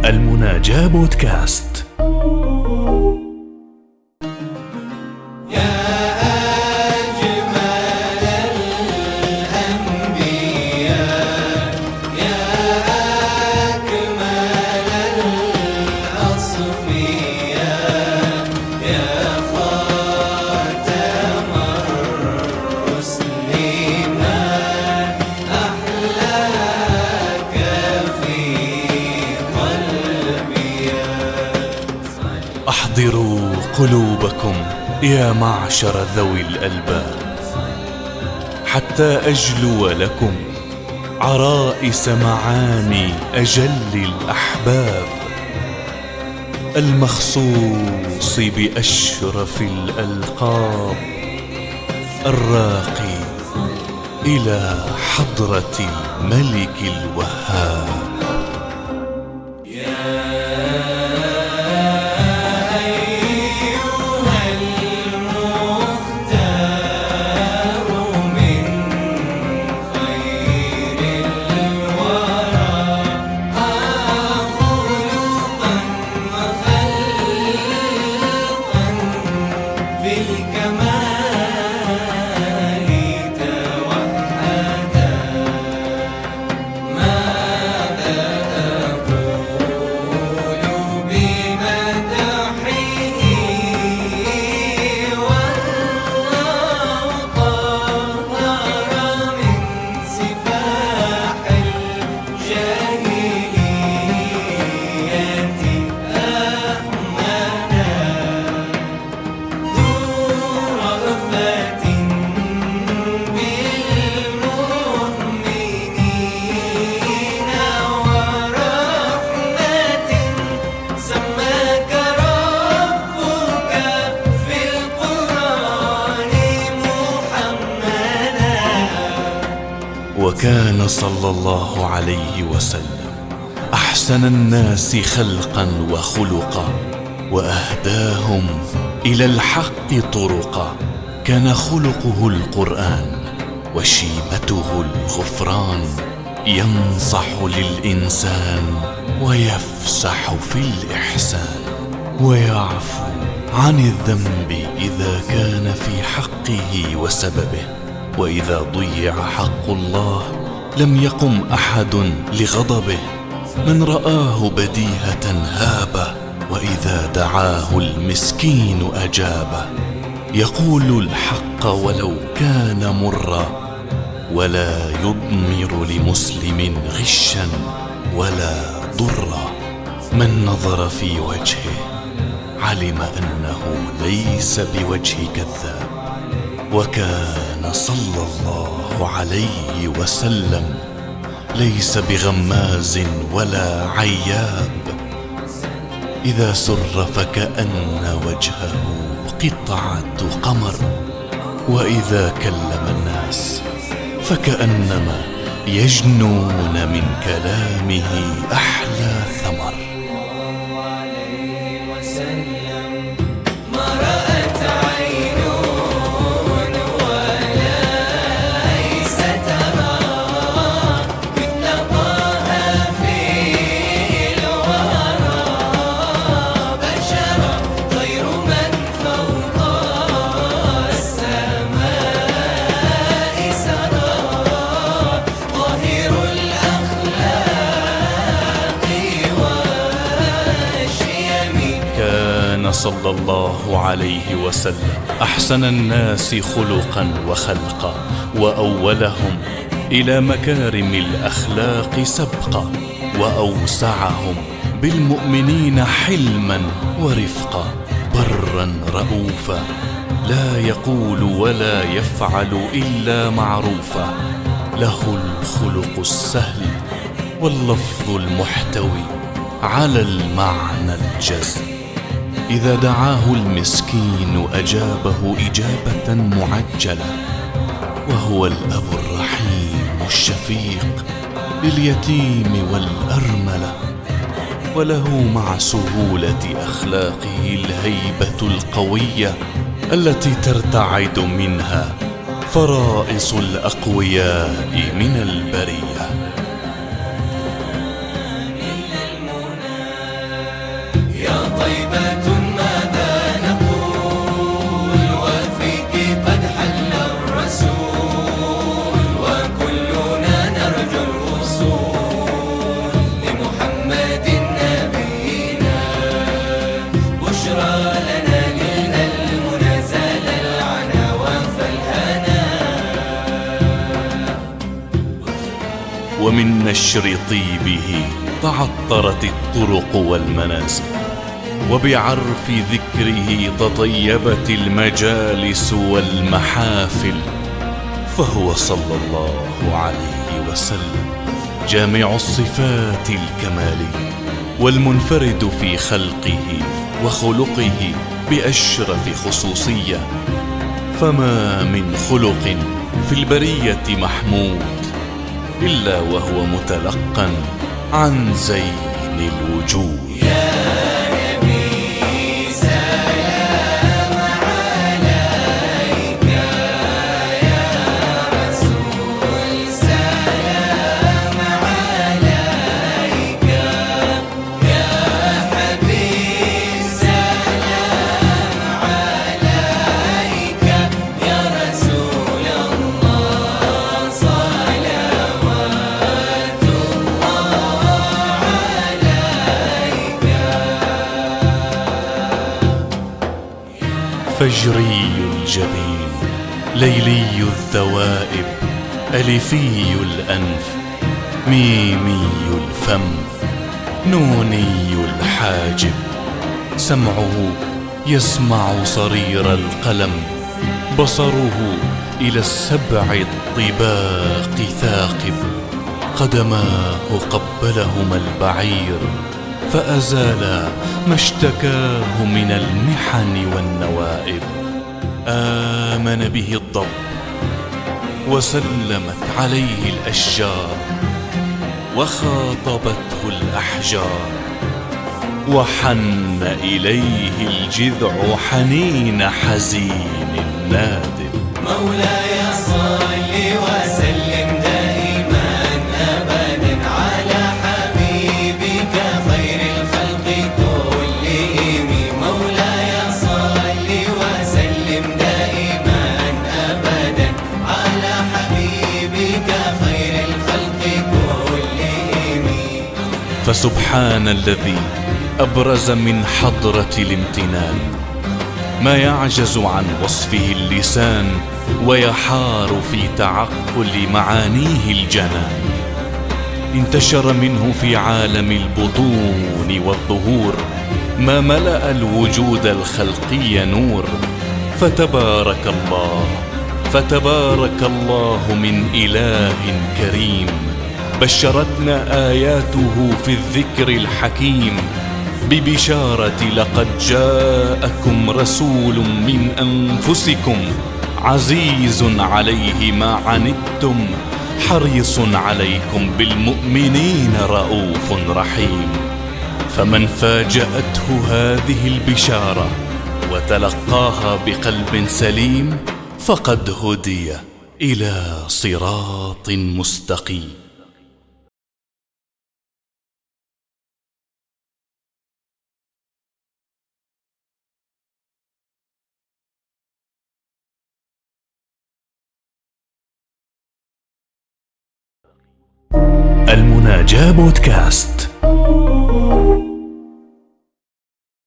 المناجاة بودكاست. احضروا قلوبكم يا معشر ذوي الألباب، حتى أجلو لكم عرائس معاني أجل الأحباب، المخصوص بأشرف الألقاب، الراقي إلى حضرة الملك الوهاب. وكان صلى الله عليه وسلم أحسن الناس خلقا وخلقا، وأهداهم إلى الحق طرقا. كان خلقه القرآن وشيمته الغفران، ينصح للإنسان ويفسح في الإحسان، ويعفو عن الذنب إذا كان في حقه وسببه. وإذا ضيع حق الله لم يقم أحد لغضبه، من رآه بديهة هابه، وإذا دعاه المسكين أجابه. يقول الحق ولو كان مرا، ولا يضمر لمسلم غشا ولا ضرا. من نظر في وجهه علم أنه ليس بوجه كذاب. وكان صلى الله عليه وسلم ليس بغماز ولا عياب، إذا سر فكأن وجهه قطعة قمر، وإذا كلم الناس فكأنما يجنون من كلامه أحلى ثمر. صلى الله عليه وسلم أحسن الناس خلقا وخلقا، وأولهم إلى مكارم الأخلاق سبقا، وأوسعهم بالمؤمنين حلما ورفقا، برا رؤوفا، لا يقول ولا يفعل إلا معروفا، له الخلق السهل واللفظ المحتوي على المعنى الجزم. إذا دعاه المسكين أجابه إجابة معجلة، وهو الأب الرحيم الشفيق لليتيم والأرملة، وله مع سهولة أخلاقه الهيبة القوية التي ترتعد منها فرائص الأقوياء من البرية. من نشر طيبه تعطرت الطرق والمنازل، وبعرف ذكره تطيبت المجالس والمحافل. فهو صلى الله عليه وسلم جامع الصفات الكمالية، والمنفرد في خلقه وخلقه بأشرف خصوصية. فما من خلق في البرية محمود إلا وهو متلقا عن زين الوجود. فجري الجبين، ليلي الذوائب، ألفي الأنف، ميمي الفم، نوني الحاجب. سمعه يسمع صرير القلم، بصره إلى السبع الطباق ثاقب. قدماه قبلهما البعير فأزالا ما اشتكاه من المحن والنوائب. آمن به الضب وسلمت عليه الأشجار، وخاطبته الأحجار، وحن إليه الجذع حنين حزين نادم. مولاي صل وسلم دائما أبدا على حبيبك خير الخلق كلهم. مولاي صل وسلم دائما أبدا على حبيبك خير الخلق كلهم. فسبحان الذي أبرز من حضرة الامتنان ما يعجز عن وصفه اللسان، ويحار في تعقل معانيه الجنان. انتشر منه في عالم البطون والظهور ما ملأ الوجود الخلقي نور. فتبارك الله، فتبارك الله من إله كريم، بشرتنا آياته في الذكر الحكيم ببشارة لقد جاءكم رسول من أنفسكم عزيز عليه ما عنتم حريص عليكم بالمؤمنين رؤوف رحيم. فمن فاجأته هذه البشارة وتلقاها بقلب سليم فقد هدي إلى صراط مستقيم. المناجاة بودكاست.